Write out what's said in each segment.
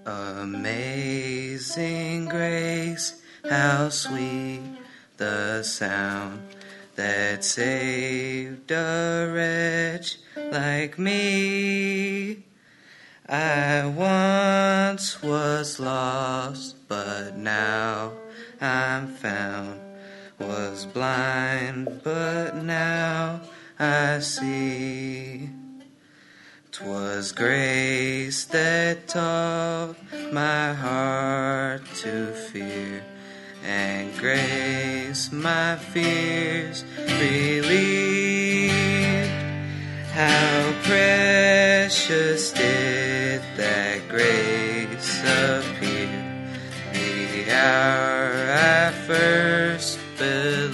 Amazing grace, how sweet the sound that saved a wretch like me. I once was lost, but now I'm found. Was blind, but now I see. 'Twas grace that taught my heart to fear, and grace my fears relieved. How precious did that grace appear the hour I first believed.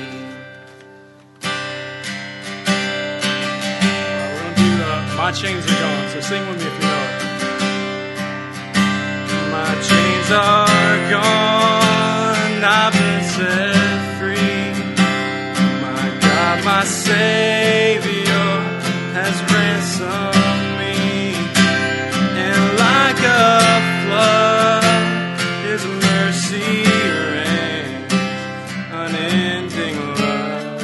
My chains are gone, so sing with me if you know it. My chains are gone, I've been set free. My God, my Savior has ransomed me. And like a flood, His mercy reigns, unending love,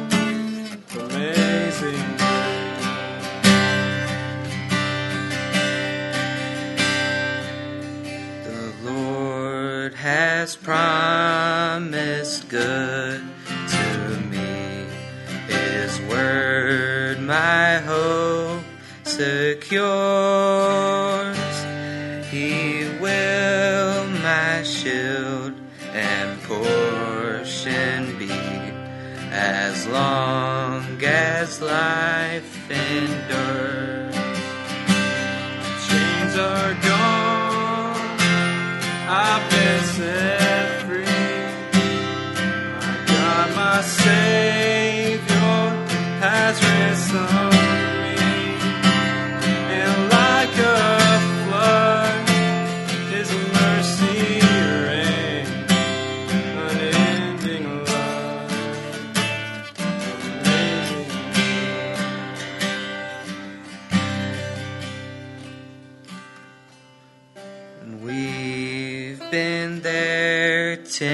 amazing. Has promised good to me. His word my hope secures. He will my shield and portion be, as long as life endures. Chains are gone, I've been set free. My God, my Savior has ransomed me. And like a flood, His mercy reigns, unending love, amazing. And we've been there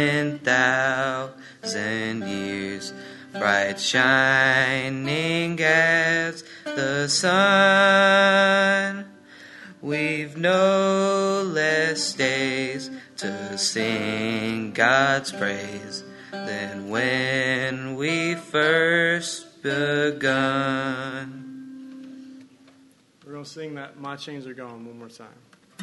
10,000 years, bright shining as the sun. We've no less days to sing God's praise than when we first begun. We're going to sing that My Chains Are Gone one more time.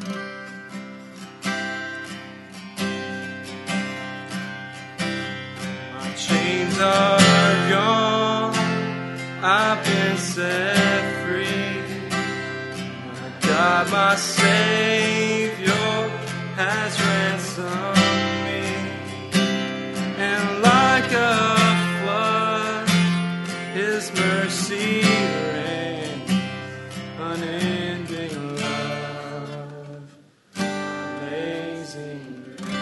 My chains are gone, I've been set free. My God, my Savior has ransomed me. And like a flood, His mercy reigns, unending love, amazing grace.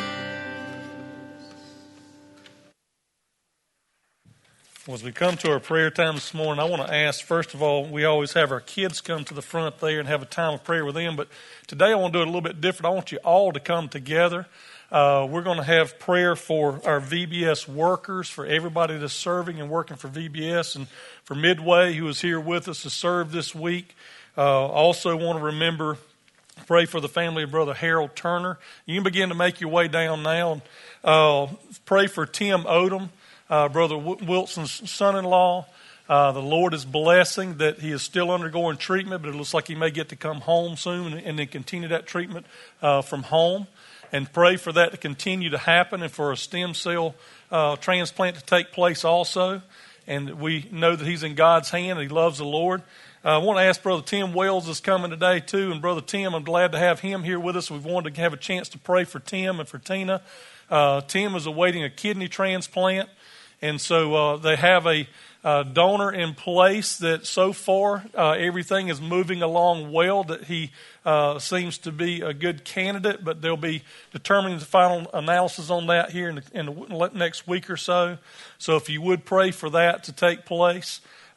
As we come to our prayer time this morning, I want to ask, first of all, we always have our kids come to the front there and have a time of prayer with them, but today I want to do it a little bit different. I want you all to come together. We're going to have prayer for our VBS workers, for everybody that's serving and working for VBS, and for Midway, who is here with us to serve this week. Also want to remember, pray for the family of Brother Harold Turner. You can begin to make your way down now. Pray for Tim Odom, Brother Wilson's son-in-law. The Lord is blessing that he is still undergoing treatment, but it looks like he may get to come home soon and then continue that treatment from home. And pray for that to continue to happen and for a stem cell transplant to take place also. And we know that he's in God's hand and he loves the Lord. I want to ask Brother Tim Wells is coming today too. And Brother Tim, I'm glad to have him here with us. We've wanted to have a chance to pray for Tim and for Tina. Tim is awaiting a kidney transplant. And so they have a donor in place that so far everything is moving along well, that he seems to be a good candidate, but they'll be determining the final analysis on that here in the next week or so. So if you would pray for that to take place.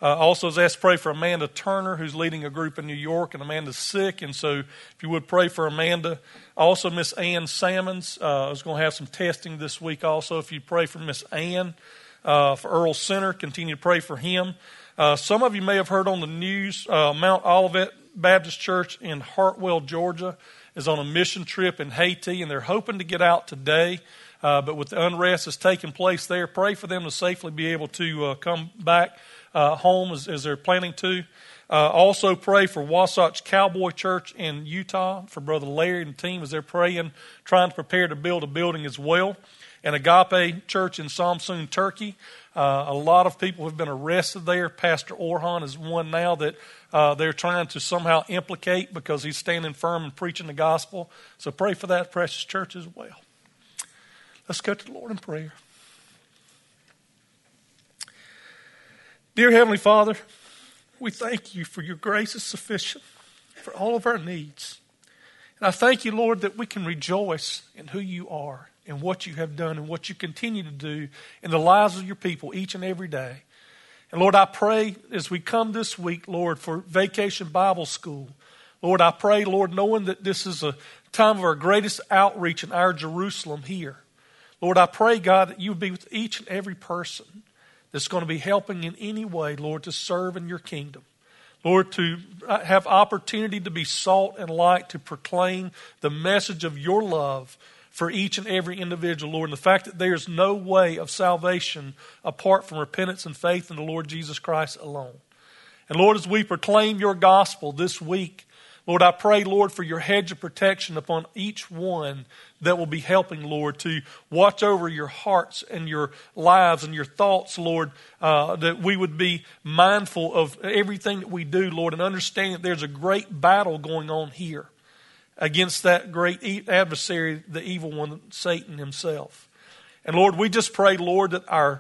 Also, was asked to pray for Amanda Turner, who's leading a group in New York, and Amanda's sick, and so if you would pray for Amanda. Also, Miss Ann Salmons is going to have some testing this week also. If you pray for Miss Ann, for Earl Center, continue to pray for him. Some of you may have heard on the news, Mount Olivet Baptist Church in Hartwell, Georgia, is on a mission trip in Haiti, and they're hoping to get out today. But with the unrest that's taking place there, pray for them to safely be able to come back home as they're planning to. Also pray for Wasatch Cowboy Church in Utah, for Brother Larry and the team as they're praying, trying to prepare to build a building as well. And Agape Church in Samsun, Turkey. A lot of people have been arrested there. Pastor Orhan is one now that they're trying to somehow implicate because he's standing firm and preaching the gospel. So pray for that precious church as well. Let's go to the Lord in prayer. Dear Heavenly Father, we thank you for your grace is sufficient for all of our needs. And I thank you, Lord, that we can rejoice in who you are and what you have done and what you continue to do in the lives of your people each and every day. And Lord, I pray as we come this week, Lord, for Vacation Bible School. Lord, I pray, Lord, knowing that this is a time of our greatest outreach in our Jerusalem here. Lord, I pray, God, that you would be with each and every person that's going to be helping in any way, Lord, to serve in your kingdom. Lord, to have opportunity to be salt and light, to proclaim the message of your love for each and every individual, Lord. And the fact that there is no way of salvation apart from repentance and faith in the Lord Jesus Christ alone. And Lord, as we proclaim your gospel this week, Lord, I pray, Lord, for your hedge of protection upon each one that will be helping, Lord, to watch over your hearts and your lives and your thoughts, Lord, that we would be mindful of everything that we do, Lord, and understand that there's a great battle going on here against that great adversary, the evil one, Satan himself. And Lord, we just pray, Lord, that our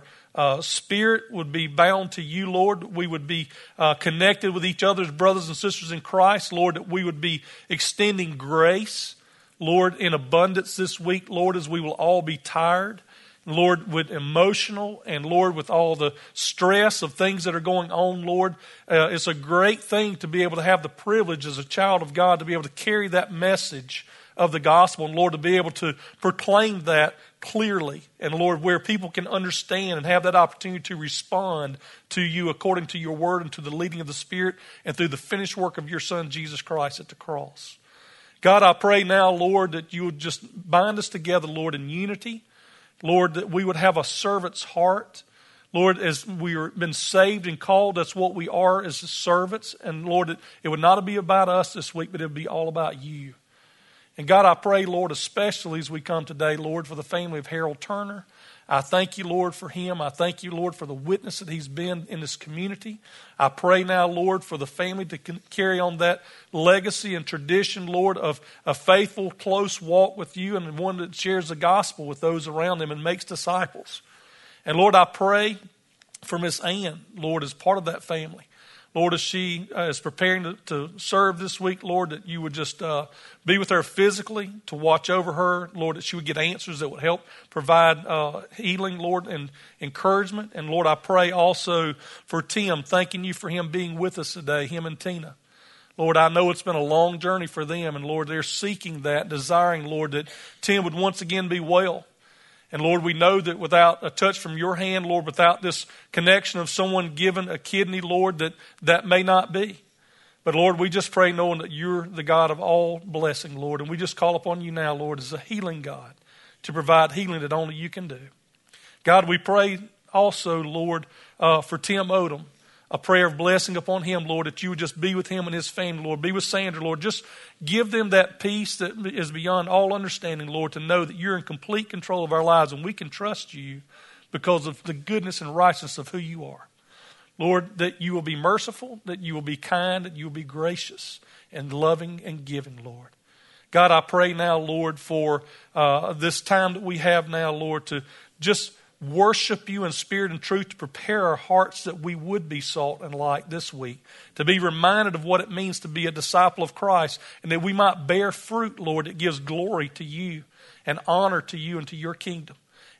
spirit would be bound to you, Lord. We would be connected with each other's brothers and sisters in Christ, Lord, that we would be extending grace, Lord, in abundance this week, Lord, as we will all be tired, Lord, with emotional and, Lord, with all the stress of things that are going on, Lord. It's a great thing to be able to have the privilege as a child of God to be able to carry that message of the gospel and, Lord, to be able to proclaim that clearly and, Lord, where people can understand and have that opportunity to respond to you according to your word and to the leading of the Spirit and through the finished work of your Son, Jesus Christ, at the cross. God, I pray now, Lord, that you would just bind us together, Lord, in unity. Lord, that we would have a servant's heart. Lord, as we've been saved and called, that's what we are as servants. And Lord, it would not be about us this week, but it would be all about you. And God, I pray, Lord, especially as we come today, Lord, for the family of Harold Turner. I thank you, Lord, for him. I thank you, Lord, for the witness that he's been in this community. I pray now, Lord, for the family to carry on that legacy and tradition, Lord, of a faithful, close walk with you and one that shares the gospel with those around them and makes disciples. And Lord, I pray for Miss Ann, Lord, as part of that family. Lord, as she is preparing to serve this week, Lord, that you would just be with her physically, to watch over her, Lord, that she would get answers that would help provide healing, Lord, and encouragement. And Lord, I pray also for Tim, thanking you for him being with us today, him and Tina. Lord, I know it's been a long journey for them, and Lord, they're seeking that, desiring, Lord, that Tim would once again be well. And Lord, we know that without a touch from your hand, Lord, without this connection of someone given a kidney, Lord, that may not be. But Lord, we just pray knowing that you're the God of all blessing, Lord. And we just call upon you now, Lord, as a healing God to provide healing that only you can do. God, we pray also, Lord, for Tim Odom. A prayer of blessing upon him, Lord, that you would just be with him and his family, Lord. Be with Sandra, Lord. Just give them that peace that is beyond all understanding, Lord, to know that you're in complete control of our lives and we can trust you because of the goodness and righteousness of who you are. Lord, that you will be merciful, that you will be kind, that you will be gracious and loving and giving, Lord. God, I pray now, Lord, for this time that we have now, Lord, to just worship you in spirit and truth, to prepare our hearts that we would be salt and light this week, to be reminded of what it means to be a disciple of Christ, and that we might bear fruit, Lord, that gives glory to you and honor to you and to your kingdom.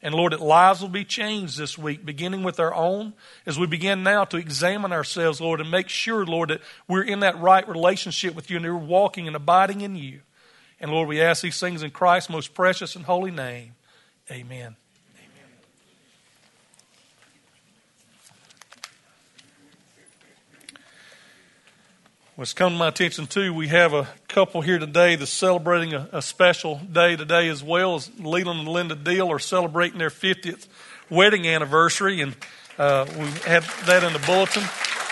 And Lord, that lives will be changed this week, beginning with our own, as we begin now to examine ourselves, Lord, and make sure, Lord, that we're in that right relationship with you and we're walking and abiding in you. And Lord, we ask these things in Christ's most precious and holy name. Amen. What's come to my attention too, we have a couple here today that's celebrating a special day today as well. As Leland and Linda Deal are celebrating their 50th wedding anniversary, and we have that in the bulletin.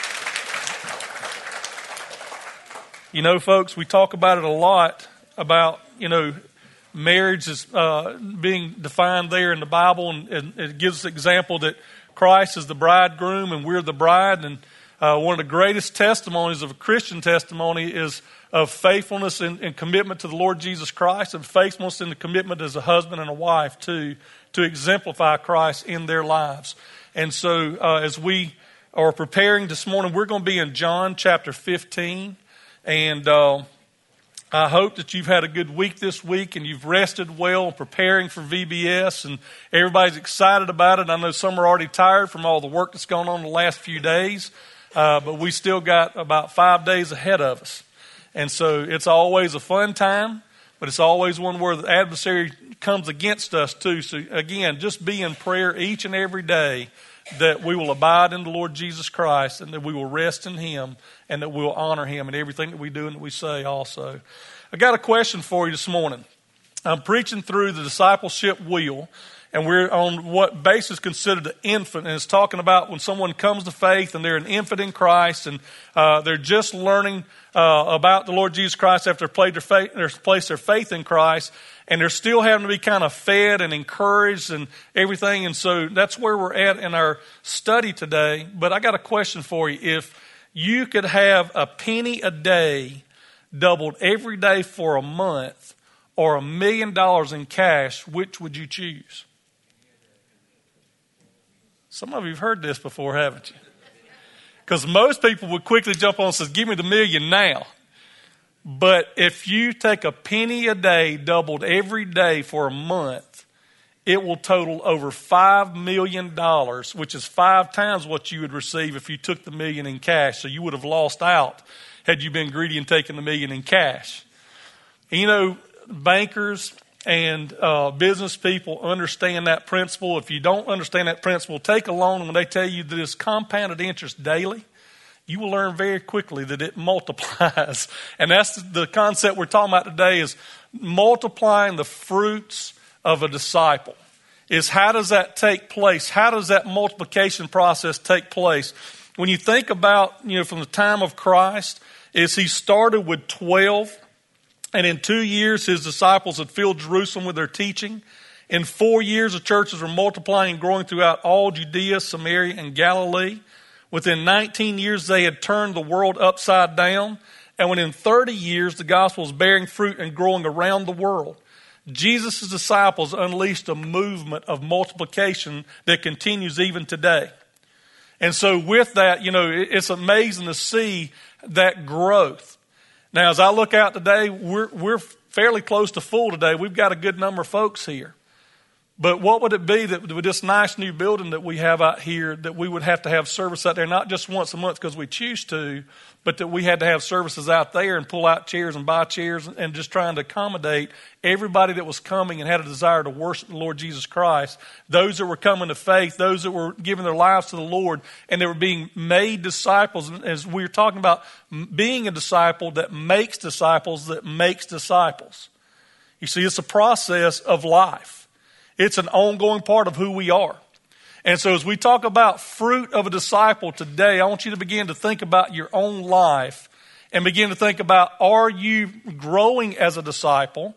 You know, folks, we talk about it a lot about, marriage is being defined there in the Bible, and it gives the example that Christ is the bridegroom and we're the bride. And one of the greatest testimonies of a Christian testimony is of faithfulness and commitment to the Lord Jesus Christ, and faithfulness in the commitment as a husband and a wife to exemplify Christ in their lives. And so as we are preparing this morning, we're going to be in John chapter 15. And I hope that you've had a good week this week and you've rested well preparing for VBS, and everybody's excited about it. I know some are already tired from all the work that's gone on the last few days. But we still got about 5 days ahead of us. And so it's always a fun time, but it's always one where the adversary comes against us too. So again, just be in prayer each and every day that we will abide in the Lord Jesus Christ, and that we will rest in Him, and that we will honor Him in everything that we do and that we say also. I got a question for you this morning. I'm preaching through the discipleship wheel, and we're on what base is considered an infant. And it's talking about when someone comes to faith and they're an infant in Christ, and they're just learning about the Lord Jesus Christ after they've placed their faith in Christ. And they're still having to be kind of fed and encouraged and everything. And so that's where we're at in our study today. But I got a question for you. If you could have a penny a day doubled every day for a month, or $1 million in cash, which would you choose? Some of you have heard this before, haven't you? Because most people would quickly jump on and say, give me the million now. But if you take a penny a day doubled every day for a month, it will total over $5 million, which is 5 times what you would receive if you took the million in cash. So you would have lost out had you been greedy and taken the million in cash. And bankers and business people understand that principle. If you don't understand that principle, take a loan, and when they tell you that it's compounded interest daily, you will learn very quickly that it multiplies. And that's the concept we're talking about today, is multiplying the fruits of a disciple. Is how does that take place? How does that multiplication process take place? When you think about, from the time of Christ, is He started with 12, and in 2 years His disciples had filled Jerusalem with their teaching. In 4 years, the churches were multiplying and growing throughout all Judea, Samaria, and Galilee. Within 19 years, they had turned the world upside down. And within 30 years, the gospel was bearing fruit and growing around the world. Jesus' disciples unleashed a movement of multiplication that continues even today. And so with that, it's amazing to see that growth. Now, as I look out today, we're fairly close to full today. We've got a good number of folks here. But what would it be that with this nice new building that we have out here, that we would have to have service out there, not just once a month because we choose to, but that we had to have services out there and pull out chairs and buy chairs and just trying to accommodate everybody that was coming and had a desire to worship the Lord Jesus Christ, those that were coming to faith, those that were giving their lives to the Lord, and they were being made disciples. And as we were talking about being a disciple that makes disciples that makes disciples. You see, it's a process of life. It's an ongoing part of who we are. And so as we talk about fruit of a disciple today, I want you to begin to think about your own life and begin to think about, are you growing as a disciple,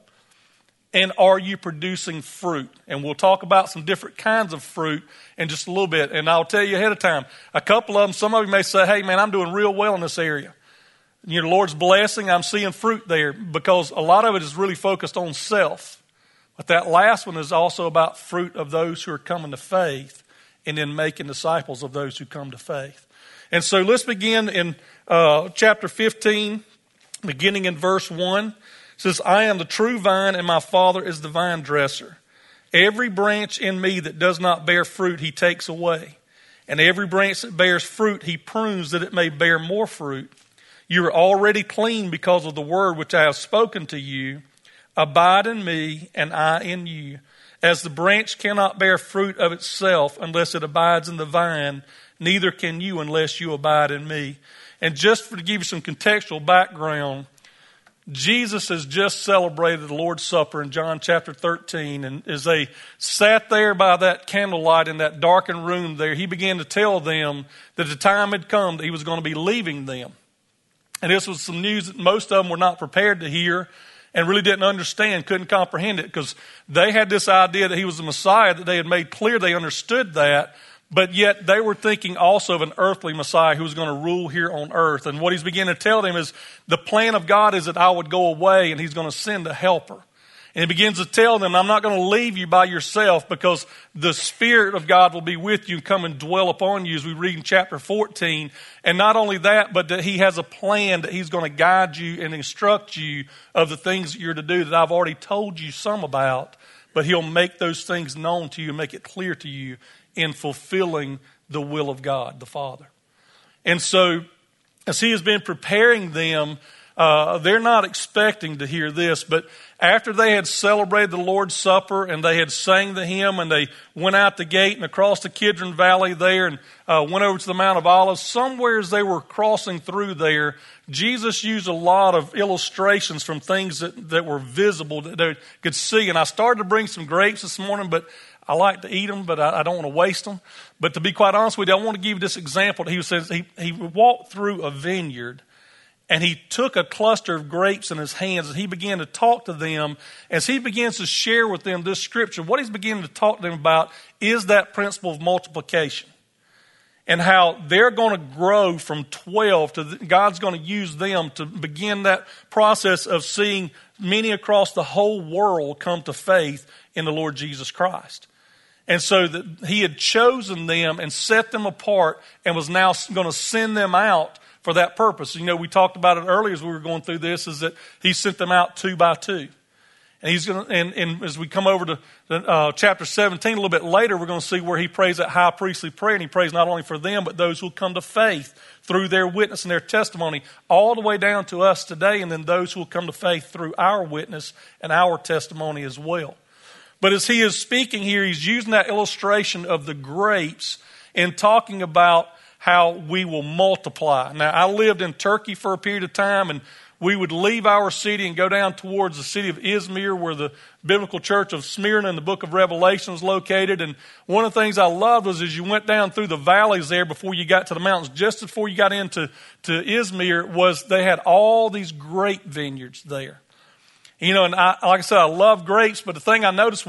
and are you producing fruit? And we'll talk about some different kinds of fruit in just a little bit. And I'll tell you ahead of time, a couple of them, some of you may say, hey man, I'm doing real well in this area. The Lord's blessing, I'm seeing fruit there, because a lot of it is really focused on self. But that last one is also about fruit of those who are coming to faith, and then making disciples of those who come to faith. And so let's begin in chapter 15, beginning in verse 1. It says, I am the true vine, and my Father is the vine dresser. Every branch in me that does not bear fruit, he takes away. And every branch that bears fruit, he prunes that it may bear more fruit. You are already clean because of the word which I have spoken to you. Abide in me, and I in you. As the branch cannot bear fruit of itself unless it abides in the vine, neither can you unless you abide in me. And just to give you some contextual background, Jesus has just celebrated the Lord's Supper in John chapter 13. And as they sat there by that candlelight in that darkened room there, he began to tell them that the time had come that he was going to be leaving them. And this was some news that most of them were not prepared to hear and really didn't understand, couldn't comprehend it, because they had this idea that he was the Messiah, that they had made clear they understood that, but yet they were thinking also of an earthly Messiah who was going to rule here on earth. And what he's beginning to tell them is the plan of God is that I would go away and he's going to send a helper. And he begins to tell them, I'm not going to leave you by yourself, because the Spirit of God will be with you and come and dwell upon you, as we read in chapter 14. And not only that, but that he has a plan that he's going to guide you and instruct you of the things that you're to do that I've already told you some about. But he'll make those things known to you and make it clear to you in fulfilling the will of God, the Father. And so, as he has been preparing them, they're not expecting to hear this, but after they had celebrated the Lord's Supper and they had sang the hymn and they went out the gate and across the Kidron Valley there and went over to the Mount of Olives, somewhere as they were crossing through there, Jesus used a lot of illustrations from things that were visible that they could see. And I started to bring some grapes this morning, but I like to eat them, but I don't want to waste them. But to be quite honest with you, I want to give you this example. He says he walked through a vineyard, and he took a cluster of grapes in his hands, and he began to talk to them. As he begins to share with them this scripture, what he's beginning to talk to them about is that principle of multiplication, and how they're going to grow from 12 to God's going to use them to begin that process of seeing many across the whole world come to faith in the Lord Jesus Christ. And so that he had chosen them and set them apart and was now going to send them out for that purpose. You know, we talked about it earlier as we were going through this, is that he sent them out 2 by 2. And he's going to, and as we come over to chapter 17 a little bit later, we're going to see where he prays that high priestly prayer, and he prays not only for them, but those who will come to faith through their witness and their testimony, all the way down to us today, and then those who will come to faith through our witness and our testimony as well. But as he is speaking here, he's using that illustration of the grapes and talking about how we will multiply. Now, I lived in Turkey for a period of time, and we would leave our city and go down towards the city of Izmir, where the biblical church of Smyrna in the book of Revelation is located. And one of the things I loved was as you went down through the valleys there before you got to the mountains, just before you got into Izmir, was they had all these grape vineyards there. You know, and like I said, I love grapes, but the thing I noticed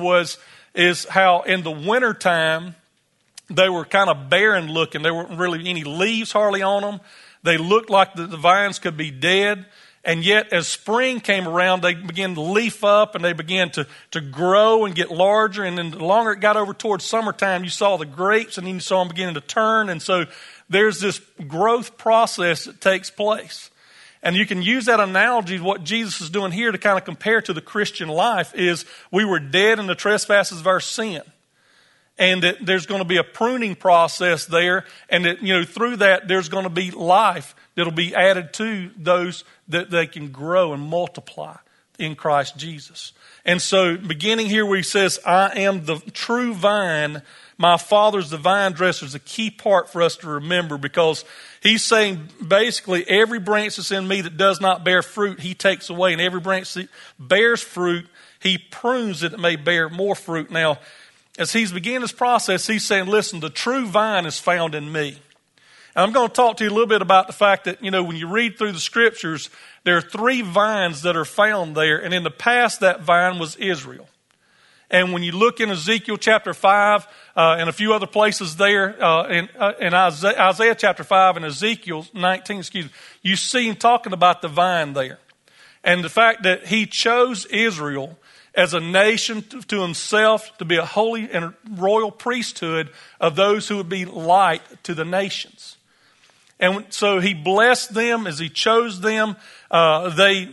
is how in the wintertime, they were kind of barren looking. There weren't really any leaves hardly on them. They looked like the vines could be dead. And yet, as spring came around, they began to leaf up and they began to grow and get larger. And then the longer it got over towards summertime, you saw the grapes and then you saw them beginning to turn. And so there's this growth process that takes place. And you can use that analogy, what Jesus is doing here, to kind of compare to the Christian life, is we were dead in the trespasses of our sin. And that there's going to be a pruning process there. And that, you know, through that, there's going to be life that'll be added to those that they can grow and multiply in Christ Jesus. And so beginning here where he says, I am the true vine, my Father's the vine dresser, is a key part for us to remember, because he's saying basically every branch that's in me that does not bear fruit, he takes away. And every branch that bears fruit, he prunes that it may bear more fruit. Now, as he's beginning this process, he's saying, listen, the true vine is found in me. And I'm going to talk to you a little bit about the fact that, you know, when you read through the scriptures, there are 3 vines that are found there. And in the past, that vine was Israel. And when you look in Ezekiel chapter 5 and a few other places there, in Isaiah chapter 5 and Ezekiel 19, you see him talking about the vine there. And the fact that he chose Israel as a nation to himself, to be a holy and royal priesthood of those who would be light to the nations. And so he blessed them as he chose them. They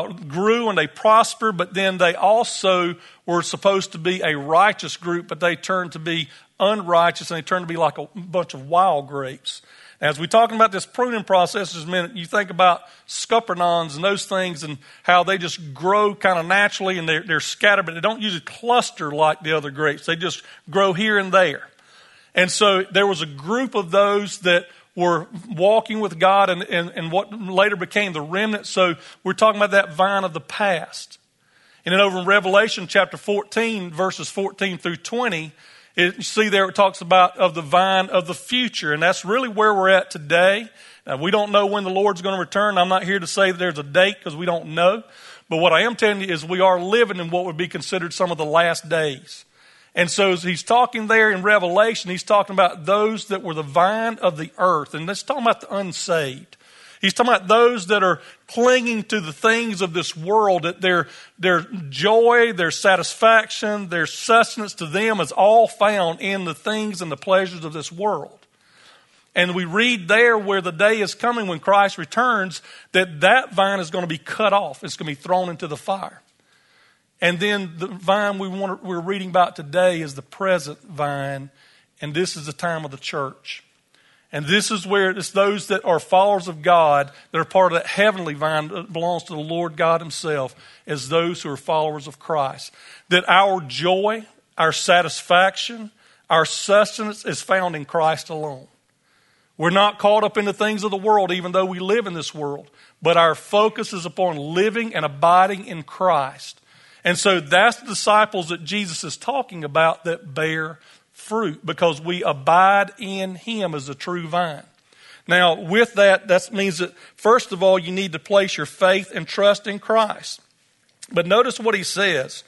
grew and they prospered, but then they also were supposed to be a righteous group, but they turned to be unrighteous, and they turned to be like a bunch of wild grapes. As we're talking about this pruning process in a minute, you think about scuppernons and those things and how they just grow kind of naturally, and they're scattered, but they don't usually cluster like the other grapes. They just grow here and there. And so there was a group of those that were walking with God and what later became the remnant. So we're talking about that vine of the past. And then over in Revelation chapter 14, verses 14 through 20, you see there it talks about of the vine of the future. And that's really where we're at today. Now, we don't know when the Lord's going to return. I'm not here to say that there's a date because we don't know. But what I am telling you is we are living in what would be considered some of the last days. And so as he's talking there in Revelation, he's talking about those that were the vine of the earth. And he's talking about the unsaved. He's talking about those that are clinging to the things of this world, that their joy, their satisfaction, their sustenance to them is all found in the things and the pleasures of this world. And we read there where the day is coming when Christ returns, that vine is going to be cut off. It's going to be thrown into the fire. And then the vine we're reading about today is the present vine, and this is the time of the church. And this is where it's those that are followers of God that are part of that heavenly vine that belongs to the Lord God himself, as those who are followers of Christ. That our joy, our satisfaction, our sustenance is found in Christ alone. We're not caught up in the things of the world, even though we live in this world. But our focus is upon living and abiding in Christ. And so that's the disciples that Jesus is talking about that bear fruit, because we abide in him as the true vine. Now, with that means that, first of all, you need to place your faith and trust in Christ. But notice what he says.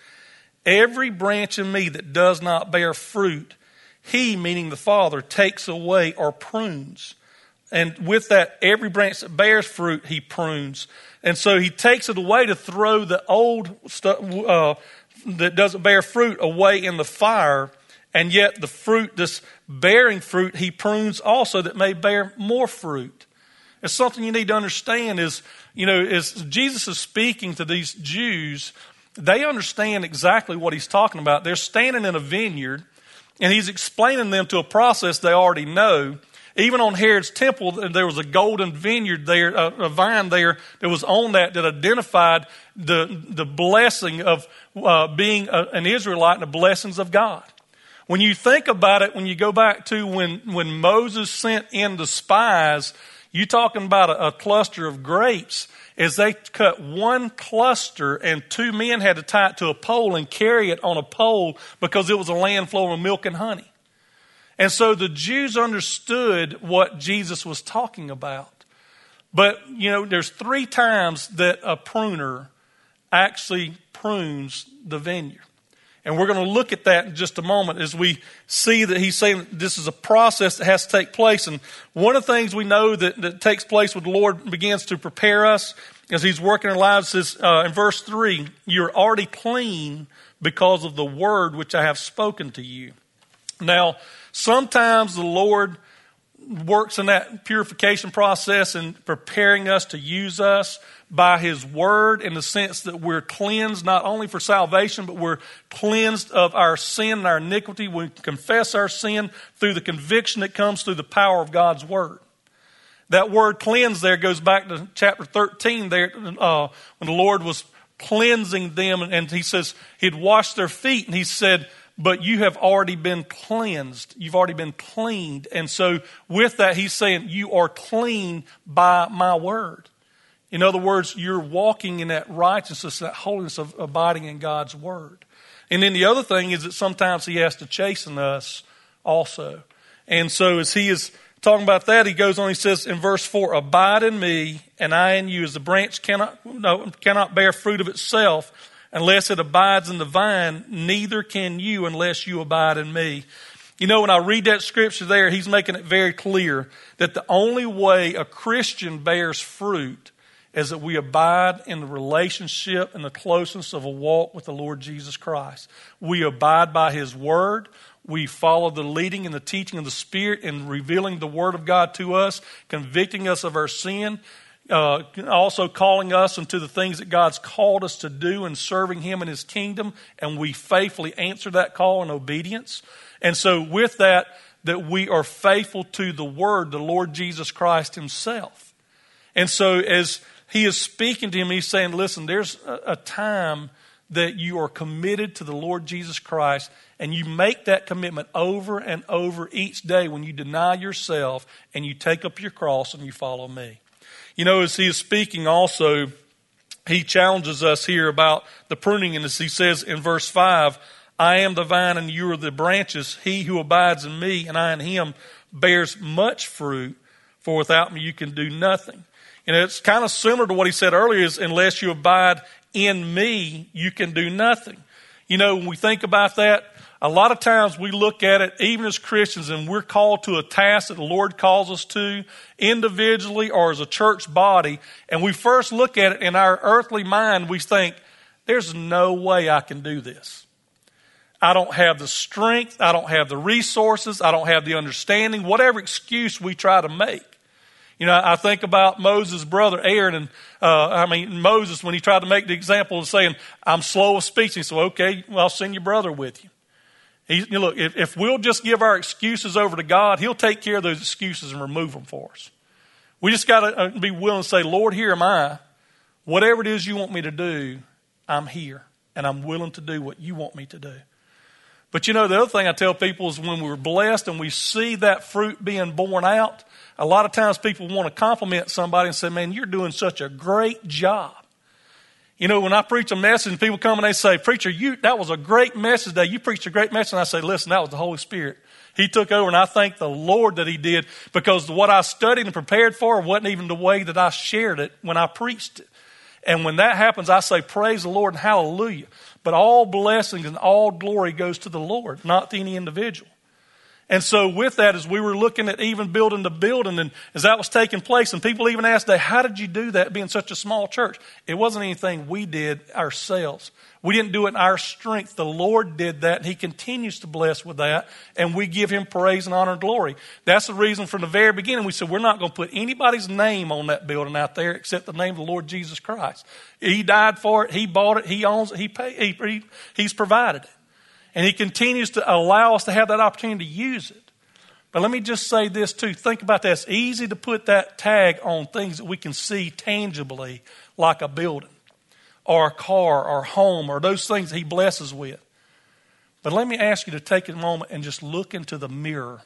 Every branch in me that does not bear fruit, he, meaning the Father, takes away or prunes. And with that, every branch that bears fruit, he prunes. And so he takes it away to throw the old stuff that doesn't bear fruit away in the fire. And yet the fruit, this bearing fruit, he prunes also that may bear more fruit. It's something you need to understand is, as Jesus is speaking to these Jews, they understand exactly what he's talking about. They're standing in a vineyard, and he's explaining them to a process they already know. Even on Herod's temple, there was a golden vineyard there, a vine there that was on that identified the blessing of being an Israelite and the blessings of God. When you think about it, when you go back to when Moses sent in the spies, you're talking about a cluster of grapes. As they cut one cluster, and two men had to tie it to a pole and carry it on a pole because it was a land flowing with milk and honey. And so the Jews understood what Jesus was talking about. But, there's 3 times that a pruner actually prunes the vineyard. And we're going to look at that in just a moment as we see that he's saying this is a process that has to take place. And one of the things we know that takes place when the Lord begins to prepare us as he's working in our lives is in verse 3, you're already clean because of the word which I have spoken to you. Now, sometimes the Lord works in that purification process and preparing us to use us by his word, in the sense that we're cleansed not only for salvation, but we're cleansed of our sin and our iniquity. We confess our sin through the conviction that comes through the power of God's word. That word cleanse there goes back to chapter 13 there when the Lord was cleansing them, and he says he'd washed their feet, and he said, but you have already been cleansed. You've already been cleaned. And so with that, he's saying you are clean by my word. In other words, you're walking in that righteousness, that holiness of abiding in God's word. And then the other thing is that sometimes he has to chasten us also. And so as he is talking about that, he goes on, he says in verse 4, abide in me and I in you, as the branch cannot bear fruit of itself unless it abides in the vine, neither can you unless you abide in me. When I read that scripture there, he's making it very clear that the only way a Christian bears fruit is that we abide in the relationship and the closeness of a walk with the Lord Jesus Christ. We abide by His Word. We follow the leading and the teaching of the Spirit in revealing the Word of God to us, convicting us of our sin, also calling us into the things that God's called us to do and serving Him in His kingdom, and we faithfully answer that call in obedience. And so with that we are faithful to the Word, the Lord Jesus Christ Himself. And so as He is speaking to him, He's saying, listen, there's a time that you are committed to the Lord Jesus Christ, and you make that commitment over and over each day when you deny yourself and you take up your cross and you follow me. You know, as He is speaking also, He challenges us here about the pruning, and as He says in verse 5, I am the vine and you are the branches. He who abides in me and I in him bears much fruit, for without me you can do nothing. And it's kind of similar to what He said earlier, is unless you abide in me, you can do nothing. You know, when we think about that, a lot of times we look at it, even as Christians, and we're called to a task that the Lord calls us to, individually or as a church body, and we first look at it in our earthly mind, we think, there's no way I can do this. I don't have the strength, I don't have the resources, I don't have the understanding, whatever excuse we try to make. You know, I think about Moses' brother Aaron, and Moses, when he tried to make the example of saying, I'm slow of speech. He said, okay, well, I'll send your brother with you. Look, if we'll just give our excuses over to God, He'll take care of those excuses and remove them for us. We just got to be willing to say, Lord, here am I. Whatever it is you want me to do, I'm here, and I'm willing to do what you want me to do. But you know, the other thing I tell people is when we're blessed and we see that fruit being borne out, a lot of times people want to compliment somebody and say, man, you're doing such a great job. You know, when I preach a message and people come and they say, preacher, that was a great message today. You preached a great message. And I say, listen, that was the Holy Spirit. He took over, and I thank the Lord that He did, because what I studied and prepared for wasn't even the way that I shared it when I preached it. And when that happens, I say, praise the Lord and hallelujah. But all blessings and all glory goes to the Lord, not to any individual. And so with that, as we were looking at even building the building, and as that was taking place, and people even asked, how did you do that being such a small church? It wasn't anything we did ourselves. We didn't do it in our strength. The Lord did that, and He continues to bless with that, and we give Him praise and honor and glory. That's the reason from the very beginning we said we're not going to put anybody's name on that building out there except the name of the Lord Jesus Christ. He died for it. He bought it. He owns it. He paid. He's provided it. And He continues to allow us to have that opportunity to use it. But let me just say this too. Think about that. It's easy to put that tag on things that we can see tangibly, like a building or a car or home or those things that He blesses with. But let me ask you to take a moment and just look into the mirror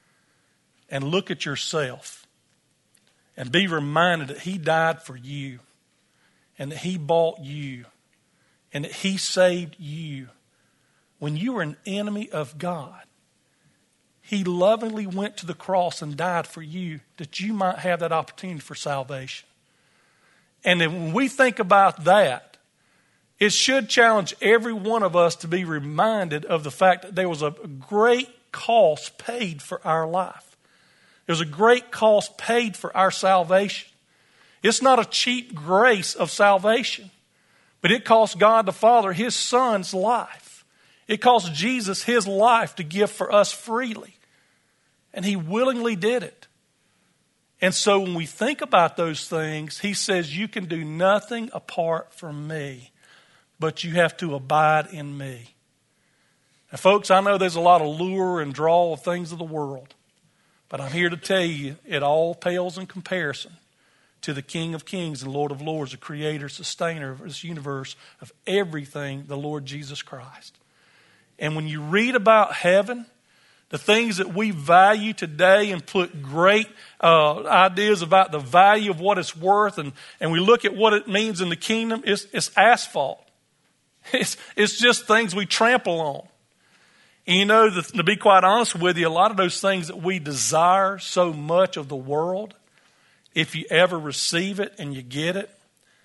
and look at yourself and be reminded that He died for you and that He bought you and that He saved you. When you were an enemy of God, He lovingly went to the cross and died for you that you might have that opportunity for salvation. And then when we think about that, it should challenge every one of us to be reminded of the fact that there was a great cost paid for our life. There's a great cost paid for our salvation. It's not a cheap grace of salvation, but it cost God the Father His Son's life. It cost Jesus His life to give for us freely. And He willingly did it. And so when we think about those things, He says, you can do nothing apart from me, but you have to abide in me. Now, folks, I know there's a lot of lure and draw of things of the world, but I'm here to tell you, it all pales in comparison to the King of Kings and Lord of Lords, the creator, sustainer of this universe, of everything, the Lord Jesus Christ. And when you read about heaven, the things that we value today and put great ideas about the value of what it's worth, and we look at what it means in the kingdom, it's asphalt. It's just things we trample on. And you know, to be quite honest with you, a lot of those things that we desire so much of the world, if you ever receive it and you get it,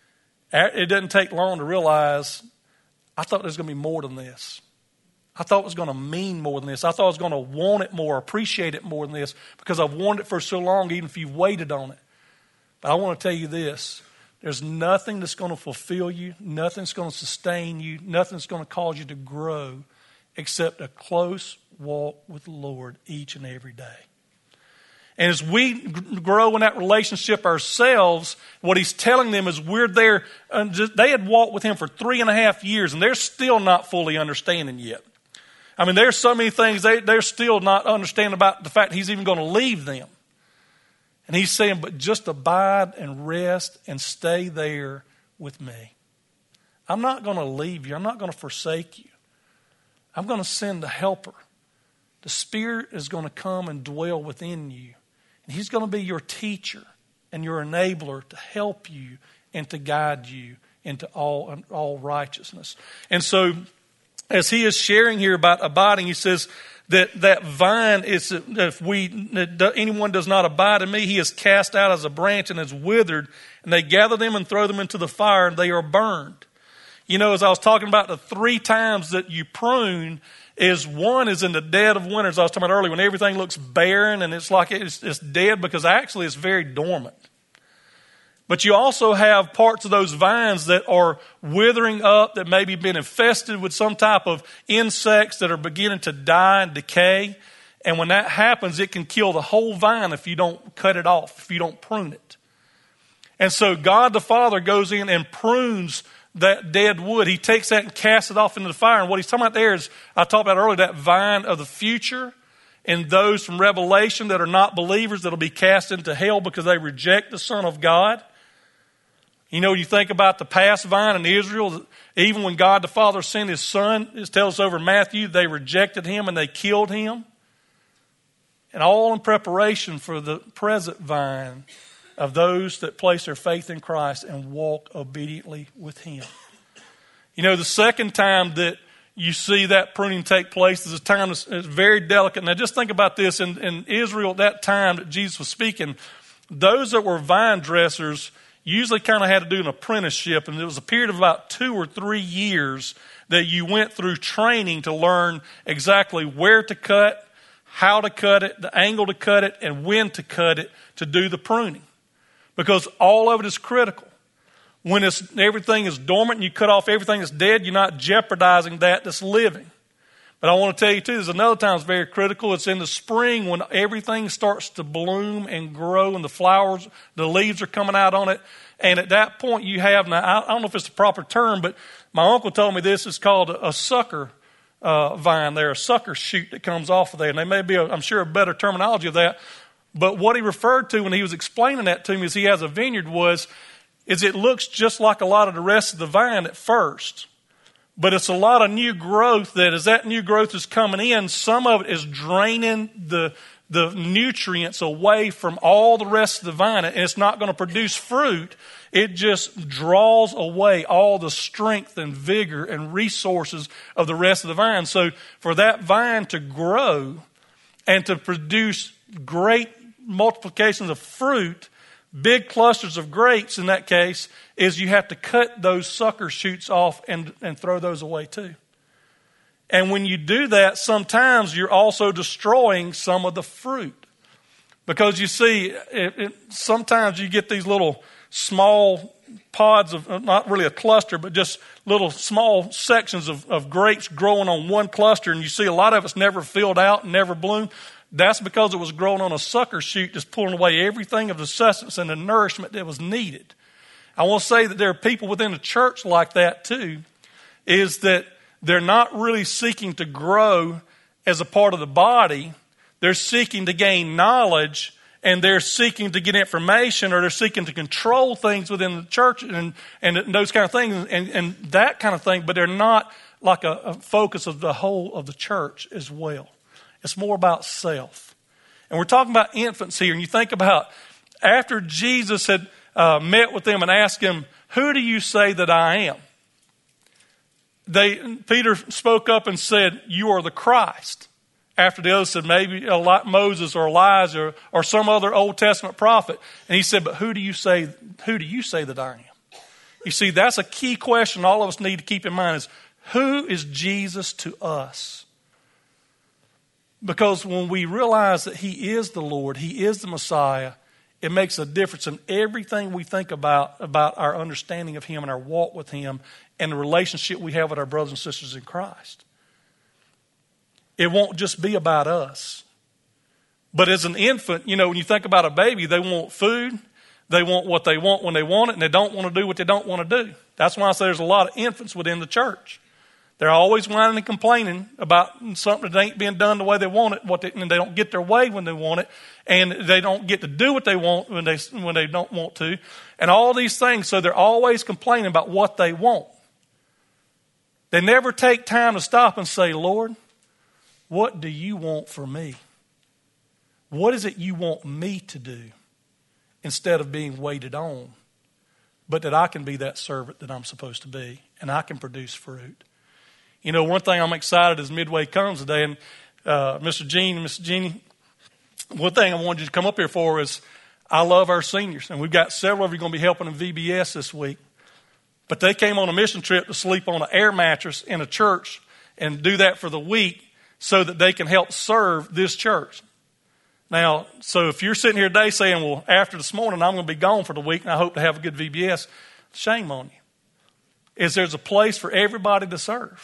it doesn't take long to realize, I thought there was going to be more than this. I thought it was going to mean more than this. I thought I was going to want it more, appreciate it more than this, because I've wanted it for so long, even if you've waited on it. But I want to tell you this. There's nothing that's going to fulfill you, nothing that's going to sustain you, nothing that's going to cause you to grow except a close walk with the Lord each and every day. And as we grow in that relationship ourselves, what he's telling them is we're there. They had walked with him for 3.5 years, and they're still not fully understanding yet. I mean, there's so many things they're still not understanding about the fact he's even going to leave them. And he's saying, but just abide and rest and stay there with me. I'm not going to leave you. I'm not going to forsake you. I'm going to send the helper. The Spirit is going to come and dwell within you. And he's going to be your teacher and your enabler to help you and to guide you into all righteousness. And so, as he is sharing here about abiding, he says that vine is, if anyone does not abide in me, he is cast out as a branch and is withered, and they gather them and throw them into the fire, and they are burned. You know, as I was talking about the 3 times that you prune, one is in the dead of winter, as I was talking about earlier, when everything looks barren and it's like it's dead, because actually it's very dormant. But you also have parts of those vines that are withering up, that maybe been infested with some type of insects that are beginning to die and decay. And when that happens, it can kill the whole vine if you don't cut it off, if you don't prune it. And so God the Father goes in and prunes that dead wood. He takes that and casts it off into the fire. And what he's talking about there is, I talked about earlier, that vine of the future, and those from Revelation that are not believers that'll be cast into hell because they reject the Son of God. You know, you think about the past vine in Israel, even when God the Father sent his Son, it tells us over in Matthew, they rejected him and they killed him. And all in preparation for the present vine of those that place their faith in Christ and walk obediently with him. You know, the second time that you see that pruning take place is a time that's very delicate. Now just think about this. In Israel at that time that Jesus was speaking, those that were vine dressers usually kind of had to do an apprenticeship, and it was a period of about 2 or 3 years that you went through training to learn exactly where to cut, how to cut it, the angle to cut it, and when to cut it to do the pruning. Because all of it is critical. When everything is dormant and you cut off everything that's dead, you're not jeopardizing that's living. But I want to tell you too, there's another time it's very critical. It's in the spring when everything starts to bloom and grow and the flowers, the leaves are coming out on it. And at that point you have, now I don't know if it's the proper term, but my uncle told me this is called a sucker vine there, a sucker shoot that comes off of there. And there may be, I'm sure, a better terminology of that. But what he referred to when he was explaining that to me as he has a vineyard is it looks just like a lot of the rest of the vine at first. But it's a lot of new growth that as that new growth is coming in, some of it is draining the nutrients away from all the rest of the vine. And it's not going to produce fruit. It just draws away all the strength and vigor and resources of the rest of the vine. So for that vine to grow and to produce great multiplications of fruit, big clusters of grapes in that case, is you have to cut those sucker shoots off and throw those away too. And when you do that, sometimes you're also destroying some of the fruit. Because you see, sometimes you get these little small pods of, not really a cluster, but just little small sections of grapes growing on one cluster, and you see a lot of it's never filled out and never bloomed. That's because it was growing on a sucker shoot, just pulling away everything of the sustenance and the nourishment that was needed. I want to say that there are people within the church like that too, is that they're not really seeking to grow as a part of the body. They're seeking to gain knowledge, and they're seeking to get information, or they're seeking to control things within the church and those kind of things and that kind of thing, but they're not like a focus of the whole of the church as well. It's more about self. And we're talking about infants here. And you think about after Jesus had met with them and asked them, who do you say that I am? Peter spoke up and said, you are the Christ. After the others said, maybe Moses or Elijah or some other Old Testament prophet. And he said, but who do you say that I am? You see, that's a key question all of us need to keep in mind is, who is Jesus to us? Because when we realize that he is the Lord, he is the Messiah, It makes a difference in everything we think about our understanding of Him and our walk with Him and the relationship we have with our brothers and sisters in Christ. It won't just be about us. But as an infant, when you think about a baby, they want food, they want what they want when they want it, and they don't want to do what they don't want to do. That's why I say there's a lot of infants within the church. They're always whining and complaining about something that ain't being done the way they want it, and they don't get their way when they want it, and they don't get to do what they want when they don't want to, and all these things. So they're always complaining about what they want. They never take time to stop and say, Lord, what do you want for me? What is it you want me to do instead of being waited on, but that I can be that servant that I'm supposed to be, and I can produce fruit? One thing I'm excited as Midway comes today, and Mr. Gene and Miss Jeannie, one thing I wanted you to come up here for is I love our seniors, and we've got several of you going to be helping in VBS this week. But they came on a mission trip to sleep on an air mattress in a church and do that for the week so that they can help serve this church. Now, so if you're sitting here today saying, well, after this morning, I'm going to be gone for the week and I hope to have a good VBS, shame on you. There's a place for everybody to serve.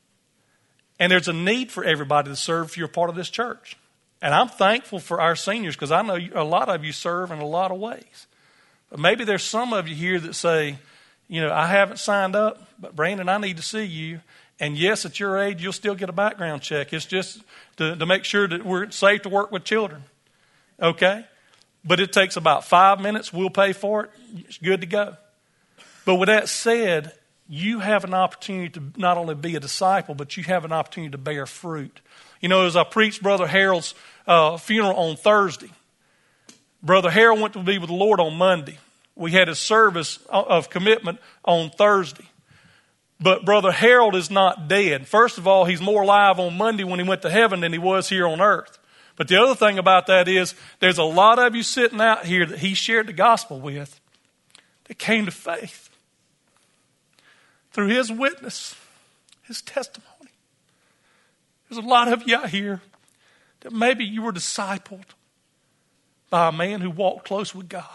And there's a need for everybody to serve if you're a part of this church. And I'm thankful for our seniors because I know a lot of you serve in a lot of ways. But maybe there's some of you here that say, I haven't signed up, but Brandon, I need to see you. And yes, at your age, you'll still get a background check. It's just to make sure that we're safe to work with children. Okay? But it takes about 5 minutes. We'll pay for it. It's good to go. But with that said, you have an opportunity to not only be a disciple, but you have an opportunity to bear fruit. As I preached Brother Harold's funeral on Thursday, Brother Harold went to be with the Lord on Monday. We had his service of commitment on Thursday. But Brother Harold is not dead. First of all, he's more alive on Monday when he went to heaven than he was here on earth. But the other thing about that is there's a lot of you sitting out here that he shared the gospel with that came to faith through his witness, his testimony. There's a lot of you out here that maybe you were discipled by a man who walked close with God.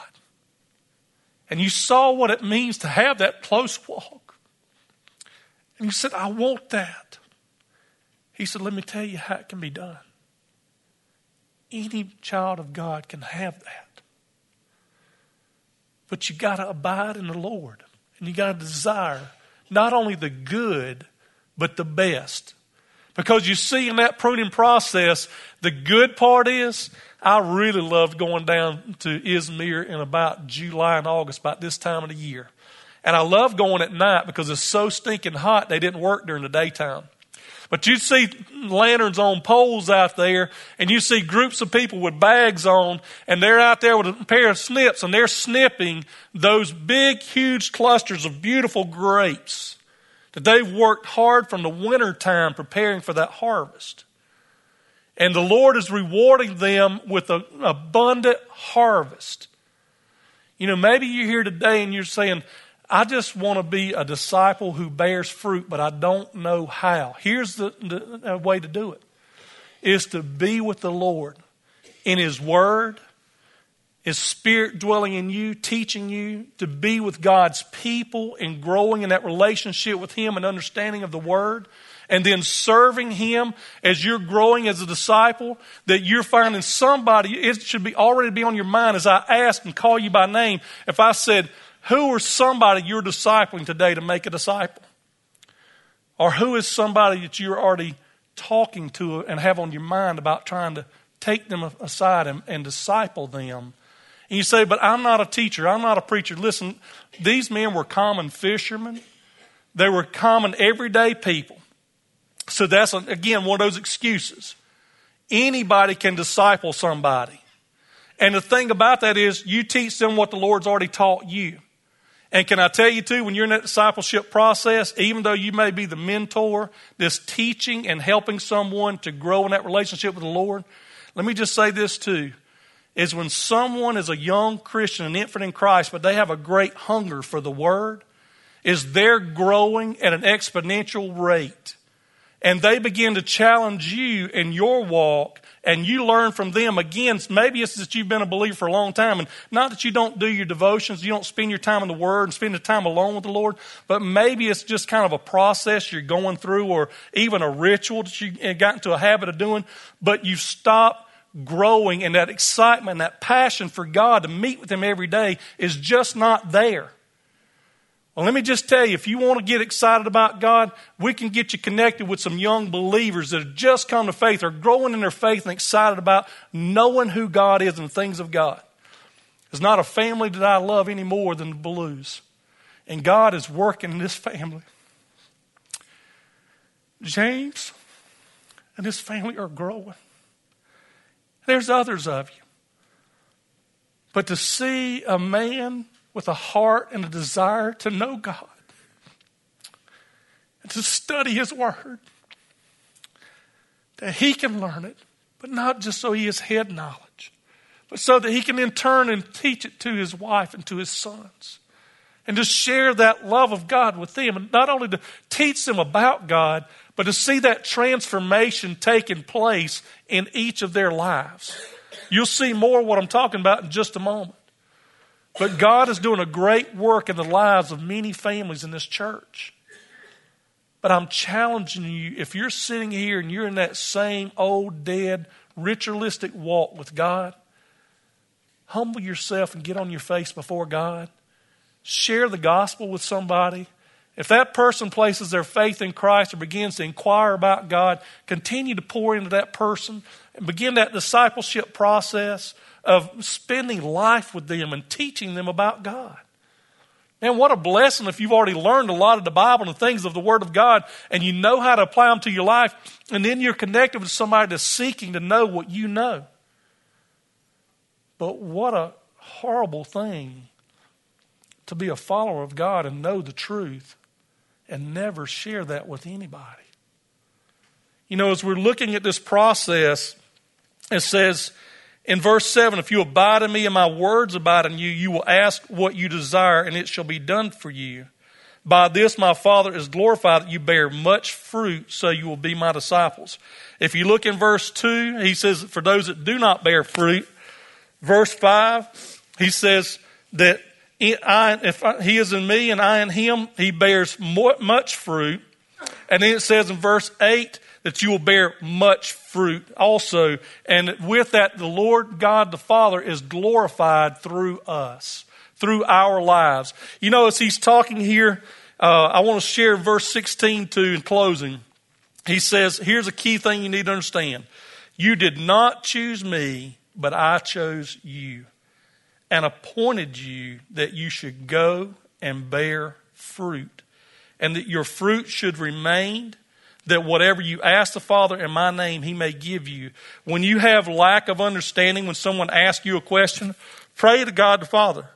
And you saw what it means to have that close walk. And you said, I want that. He said, let me tell you how it can be done. Any child of God can have that. But you got to abide in the Lord. And you got to desire not only the good, but the best. Because you see in that pruning process, the good part is, I really loved going down to Izmir in about July and August, about this time of the year. And I love going at night because it's so stinking hot, they didn't work during the daytime. But you see lanterns on poles out there, and you see groups of people with bags on, and they're out there with a pair of snips, and they're snipping those big, huge clusters of beautiful grapes that they've worked hard from the winter time preparing for that harvest. And the Lord is rewarding them with an abundant harvest. Maybe you're here today and you're saying, I just want to be a disciple who bears fruit, but I don't know how. Here's the way to do it, is to be with the Lord in His Word, His Spirit dwelling in you, teaching you to be with God's people and growing in that relationship with Him and understanding of the Word, and then serving Him as you're growing as a disciple, that you're finding somebody. It should already be on your mind as I ask and call you by name. If I said, who is somebody you're discipling today to make a disciple? Or who is somebody that you're already talking to and have on your mind about trying to take them aside and disciple them? And you say, but I'm not a teacher. I'm not a preacher. Listen, these men were common fishermen. They were common everyday people. So that's, again, one of those excuses. Anybody can disciple somebody. And the thing about that is you teach them what the Lord's already taught you. And can I tell you too, when you're in that discipleship process, even though you may be the mentor, this teaching and helping someone to grow in that relationship with the Lord, let me just say this too, is when someone is a young Christian, an infant in Christ, but they have a great hunger for the Word, is they're growing at an exponential rate. and they begin to challenge you in your walk, and you learn from them. Again, maybe it's that you've been a believer for a long time, and not that you don't do your devotions, you don't spend your time in the Word and spend the time alone with the Lord, but maybe it's just kind of a process you're going through, or even a ritual that you got into a habit of doing, but you stop growing, and that excitement, that passion for God to meet with Him every day is just not there. Well, let me just tell you, if you want to get excited about God, we can get you connected with some young believers that have just come to faith, are growing in their faith and excited about knowing who God is and the things of God. There's not a family that I love any more than the Blues. And God is working in this family. James and his family are growing. There's others of you. But to see a man with a heart and a desire to know God and to study His Word, that he can learn it, but not just so he has head knowledge, but so that he can in turn and teach it to his wife and to his sons, and to share that love of God with them, and not only to teach them about God, but to see that transformation taking place in each of their lives. You'll see more of what I'm talking about in just a moment. But God is doing a great work in the lives of many families in this church. But I'm challenging you, if you're sitting here and you're in that same old, dead, ritualistic walk with God, humble yourself and get on your face before God. Share the gospel with somebody. If that person places their faith in Christ or begins to inquire about God, continue to pour into that person and begin that discipleship process of spending life with them and teaching them about God. Man, what a blessing if you've already learned a lot of the Bible and the things of the Word of God, and you know how to apply them to your life, and then you're connected with somebody that's seeking to know what you know. But what a horrible thing to be a follower of God and know the truth and never share that with anybody. You know, as we're looking at this process, it says in verse 7, if you abide in me and my words abide in you, you will ask what you desire and it shall be done for you. By this my Father is glorified that you bear much fruit, so you will be my disciples. If you look in verse 2, he says, for those that do not bear fruit. Verse 5, he says that if he is in me and I in him, he bears much fruit. And then it says in verse 8 that you will bear much fruit also. And with that, the Lord God the Father is glorified through us, through our lives. You know, as he's talking here, I want to share verse 16 too in closing. He says, here's a key thing you need to understand. You did not choose me, but I chose you and appointed you that you should go and bear fruit, and that your fruit should remain, that whatever you ask the Father in my name, he may give you. When you have lack of understanding, when someone asks you a question, pray to God the Father.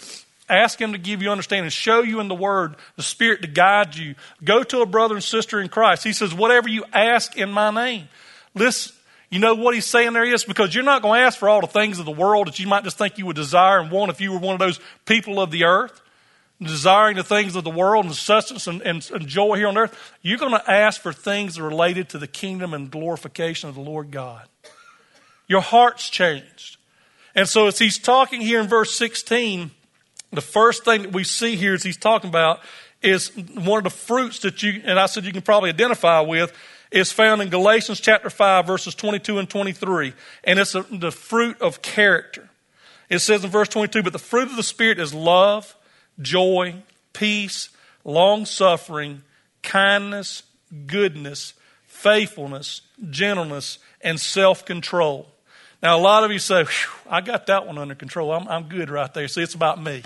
Ask him to give you understanding, show you in the Word, the Spirit to guide you. Go to a brother and sister in Christ. He says, whatever you ask in my name. Listen, you know what he's saying there is? Because you're not going to ask for all the things of the world that you might just think you would desire and want if you were one of those people of the earth, desiring the things of the world and sustenance and joy here on earth. You're going to ask for things related to the kingdom and glorification of the Lord God. Your heart's changed. And so as he's talking here in verse 16, the first thing that we see here as he's talking about is one of the fruits that you, and I said you can probably identify with, is found in Galatians chapter 5, verses 22 and 23. And it's the fruit of character. It says in verse 22, but the fruit of the Spirit is love, joy, peace, long-suffering, kindness, goodness, faithfulness, gentleness, and self-control. Now, a lot of you say, I got that one under control. I'm good right there. See, it's about me.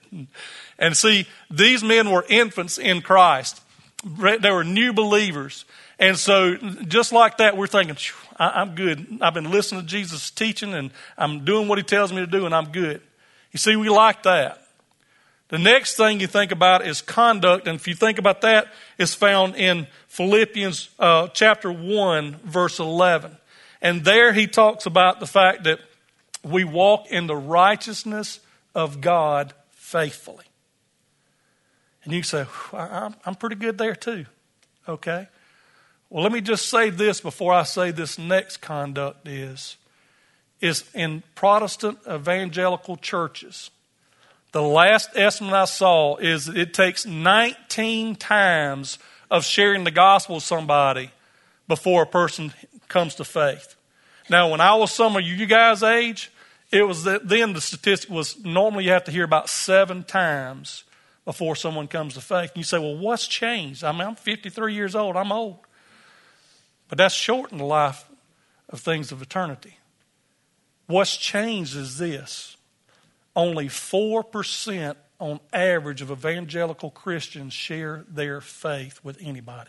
And see, these men were infants in Christ. They were new believers. And so just like that, we're thinking, I'm good. I've been listening to Jesus' teaching and I'm doing what he tells me to do and I'm good. You see, we like that. The next thing you think about is conduct. And if you think about that, it's found in Philippians chapter 1, verse 11. And there he talks about the fact that we walk in the righteousness of God faithfully. And you say, I'm pretty good there too. Okay. Well, let me just say this before I say this next conduct is in Protestant evangelical churches, the last estimate I saw is that it takes 19 times of sharing the gospel with somebody before a person comes to faith. Now, when I was some of you guys' age, it was that then the statistic was normally you have to hear about 7 times before someone comes to faith. And you say, well, what's changed? I mean, I'm 53 years old. I'm old. But that's shortened the life of things of eternity. What's changed is this. Only 4% on average of evangelical Christians share their faith with anybody.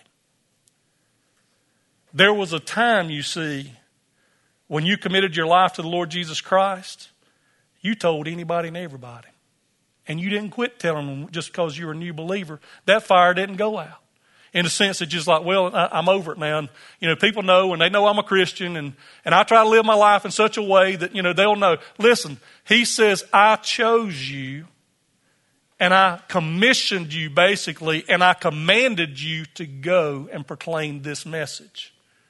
There was a time, you see, when you committed your life to the Lord Jesus Christ, you told anybody and everybody. And you didn't quit telling them just because you were a new believer. That fire didn't go out. In a sense, it's just like, well, I'm over it now. And, people know, and they know I'm a Christian, and I try to live my life in such a way that, they'll know. Listen, he says, I chose you, and I commissioned you, basically, and I commanded you to go and proclaim this message.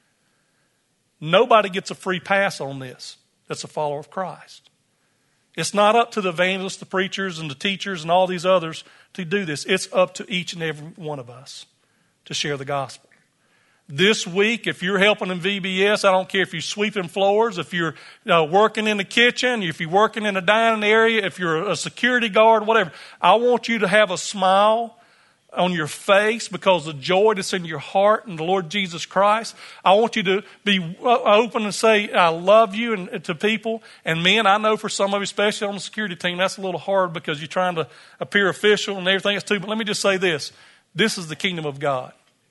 Nobody gets a free pass on this that's a follower of Christ. It's not up to the evangelists, the preachers, and the teachers, and all these others to do this. It's up to each and every one of us to share the gospel. This week, if you're helping in VBS, I don't care if you're sweeping floors, if you're working in the kitchen, if you're working in a dining area, if you're a security guard, whatever. I want you to have a smile on your face because of the joy that's in your heart in the Lord Jesus Christ. I want you to be open and say, I love you and to people. And men, I know for some of you, especially on the security team, that's a little hard because you're trying to appear official and everything else too. But let me just say this. This is the kingdom of God.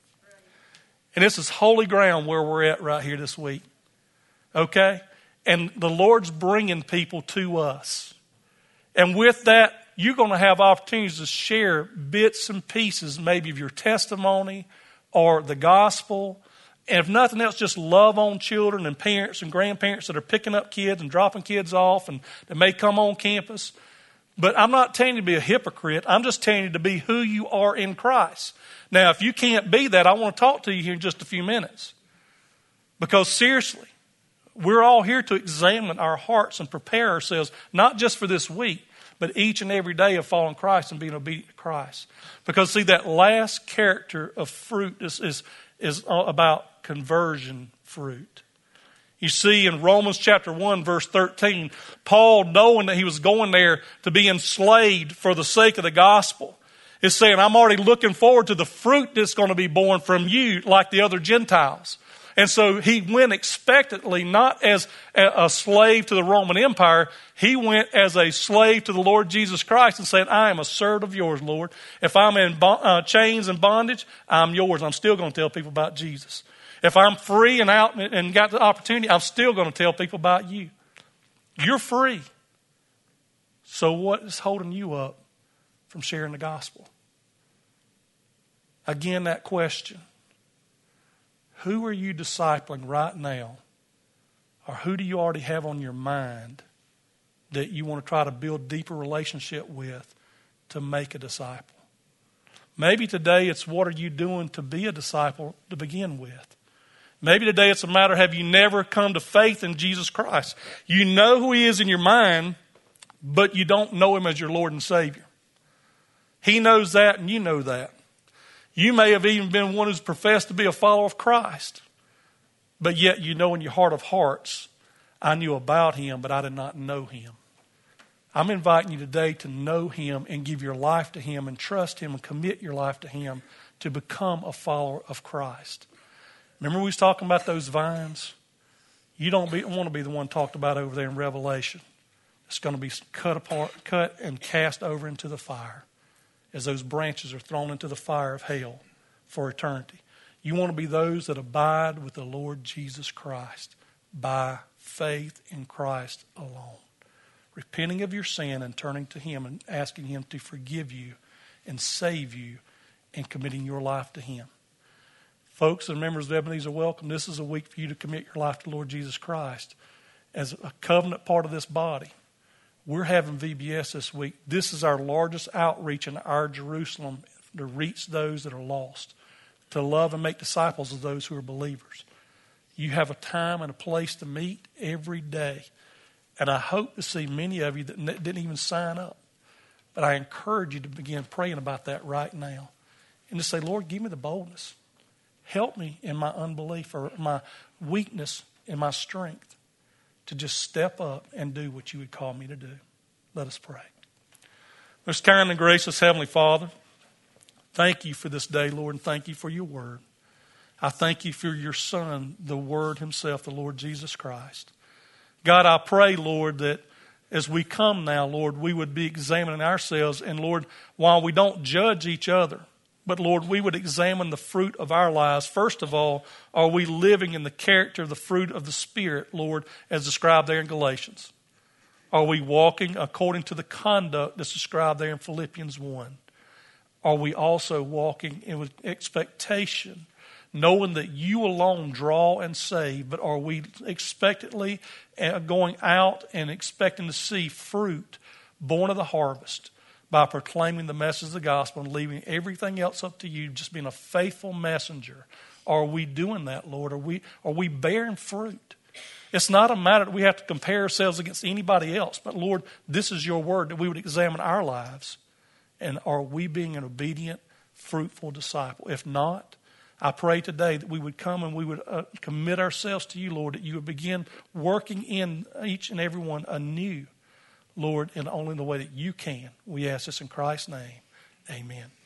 And this is holy ground where we're at right here this week. Okay? And the Lord's bringing people to us. And with that, you're going to have opportunities to share bits and pieces, maybe of your testimony or the gospel. And if nothing else, just love on children and parents and grandparents that are picking up kids and dropping kids off and that may come on campus. But I'm not telling you to be a hypocrite. I'm just telling you to be who you are in Christ. Now, if you can't be that, I want to talk to you here in just a few minutes. Because seriously, we're all here to examine our hearts and prepare ourselves, not just for this week, but each and every day of following Christ and being obedient to Christ. Because, see, that last character of fruit is about conversion fruit. You see, in Romans chapter 1, verse 13, Paul, knowing that he was going there to be enslaved for the sake of the gospel, is saying, I'm already looking forward to the fruit that's going to be born from you like the other Gentiles. And so he went expectantly, not as a slave to the Roman Empire. He went as a slave to the Lord Jesus Christ and said, I am a servant of yours, Lord. If I'm in chains and bondage, I'm yours. I'm still going to tell people about Jesus. If I'm free and out and got the opportunity, I'm still going to tell people about you. You're free. So what is holding you up from sharing the gospel? Again, that question. Who are you discipling right now? Or who do you already have on your mind that you want to try to build deeper relationship with to make a disciple? Maybe today it's what are you doing to be a disciple to begin with? Maybe today it's a matter of have you never come to faith in Jesus Christ? You know who he is in your mind, but you don't know him as your Lord and Savior. He knows that and you know that. You may have even been one who's professed to be a follower of Christ, but yet you know in your heart of hearts, I knew about him, but I did not know him. I'm inviting you today to know him and give your life to him and trust him and commit your life to him to become a follower of Christ. Remember we was talking about those vines? You don't want to be the one talked about over there in Revelation. It's going to be cut apart, cut and cast over into the fire as those branches are thrown into the fire of hell for eternity. You want to be those that abide with the Lord Jesus Christ by faith in Christ alone. Repenting of your sin and turning to him and asking him to forgive you and save you and committing your life to him. Folks and members of Ebenezer, welcome. This is a week for you to commit your life to the Lord Jesus Christ as a covenant part of this body. We're having VBS this week. This is our largest outreach in our Jerusalem to reach those that are lost. to love and make disciples of those who are believers. You have a time and a place to meet every day. And I hope to see many of you that didn't even sign up. But I encourage you to begin praying about that right now. And to say, Lord, give me the boldness. Help me in my unbelief or my weakness and my strength to just step up and do what you would call me to do. Let us pray. Most kind and gracious Heavenly Father, thank you for this day, Lord, and thank you for your word. I thank you for your Son, the Word himself, the Lord Jesus Christ. God, I pray, Lord, that as we come now, Lord, we would be examining ourselves. And, Lord, while we don't judge each other, but, Lord, we would examine the fruit of our lives. First of all, are we living in the character of the fruit of the Spirit, Lord, as described there in Galatians? Are we walking according to the conduct that's described there in Philippians 1? Are we also walking with expectation, knowing that you alone draw and save, but are we expectantly going out and expecting to see fruit born of the harvest by proclaiming the message of the gospel and leaving everything else up to you, just being a faithful messenger? Are we doing that, Lord? Are we bearing fruit? It's not a matter that we have to compare ourselves against anybody else, but Lord, this is your word, that we would examine our lives. And are we being an obedient, fruitful disciple? If not, I pray today that we would come and we would commit ourselves to you, Lord, that you would begin working in each and every one anew, Lord, in only the way that you can. We ask this in Christ's name. Amen.